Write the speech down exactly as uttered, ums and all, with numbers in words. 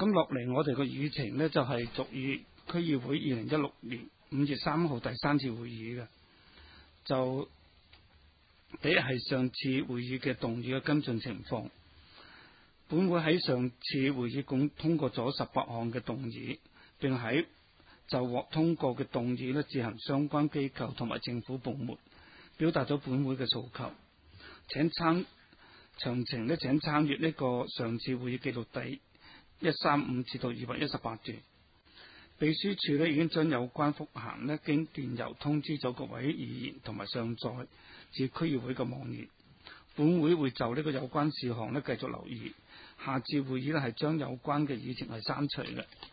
咁落嚟我哋個議程呢，就係續議區議會二零一六年五月三號第三次會議嘅，就第一係上次會議嘅動議嘅跟進情況。本會喺上次會議共通過咗十八項嘅動議，並喺就獲通過嘅動議呢，自行相關機構同埋政府部門表達咗本會嘅訴求。請參詳情呢，請參閱呢個上次會議記錄第一三五至到二百一十八段。秘書處呢已經將有關覆函呢經電郵通知咗各位議員，同埋上載至區議會嘅網頁。本會會就呢個有關事項呢繼續留意。下次會議呢係將有關嘅議程係刪除嘅。